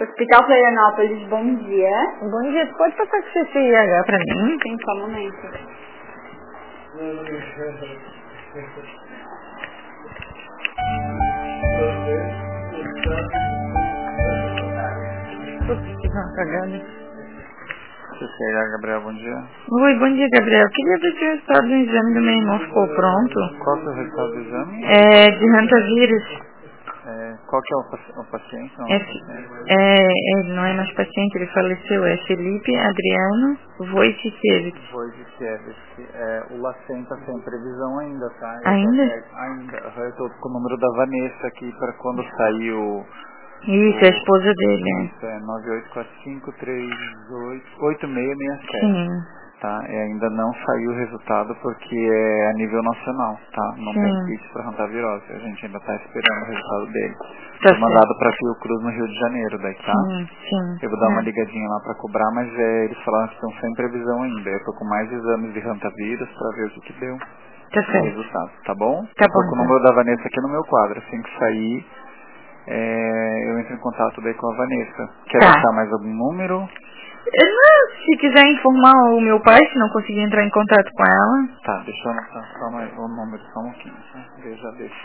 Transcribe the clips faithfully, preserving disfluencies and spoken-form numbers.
Hospital Florianópolis, bom dia. Bom dia, tu pode passar com o C C I H pra mim? Tem só um momento. Putz, que uma cagada. C C I H, Gabriel, bom dia. Oi, bom dia, Gabriel. Queria ver se o resultado do exame do meu irmão ficou pronto. Qual que é o resultado do exame? É de hantavírus. É, qual que é o, paci- o paciente? Não, É, o paciente. é, ele não é mais paciente, ele faleceu. É Felipe Adriano Wojciechowicz. Wojciechowicz. É, o LACEN tá sem previsão ainda, tá? Eu tô, Ainda? é, ainda. Aham, eu tô com o número da Vanessa aqui para quando sair o... Isso, é a esposa dele. Isso, é nove oito quatro cinco três oito oito seis seis sete. Sim. Tá? E ainda não saiu o resultado porque é a nível nacional, tá? Não Sim. tem kit para hantavirose. A gente ainda tá esperando o resultado dele. Tá Foi mandado para Fiocruz no Rio de Janeiro, daí, tá? Sim, sim. Eu vou dar uma É. ligadinha lá para cobrar, mas é, eles falaram que estão sem previsão ainda. Eu tô com mais exames de hantavírus para ver o que que deu Tá o certo. resultado, tá bom? Tá Eu tô bom, com o então. número da Vanessa aqui no meu quadro. Assim que sair, é, eu entro em contato daí com a Vanessa. Quer Tá. deixar mais algum número? Não, se quiser informar o meu pai, se não conseguir entrar em contato com ela. Tá, deixa eu anotar só mais o número, só um pouquinho. Tá? Eu já deixo.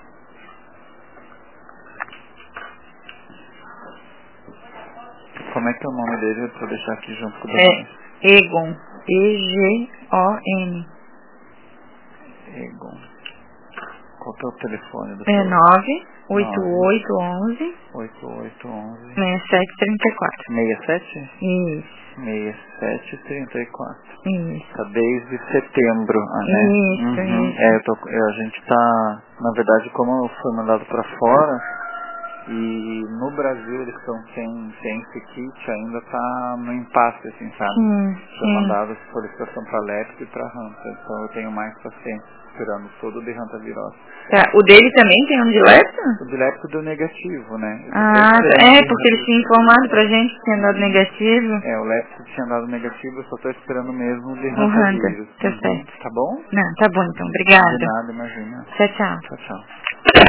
Como é que é o nome dele? Pra eu deixar aqui junto com o da Vanessa. É Egon. E G O N. Egon. Qual que é o telefone do É seu? nove oito nove oito onze oito oito onze seis sete três quatro. sessenta e sete? Isso, sessenta e sete trinta e quatro. isso. Tá desde setembro, ah, né? Isso, Uhum. isso. É, eu tô, eu- a gente tá, na verdade, como foi mandado pra fora, e no Brasil eles estão sem, sem esse kit, ainda tá no impasse, assim, sabe? Sim, Foi sim. mandado solicitação pra lepto e pra Hanta, então eu tenho mais pacientes esperando todo de hantavirose. Tá, o dele também tem um de lepto? O de lepto deu negativo, né? Eu tô só Ah, esperando é, de porque eles tinham informado pra gente que tinha dado negativo. É, o lepto tinha dado negativo, eu só tô esperando mesmo de O Hunter, hantavírus. tá Uhum. certo. Tá bom? Não, tá bom então, De obrigada. nada, imagina. Tchau, tchau. Tchau, tchau.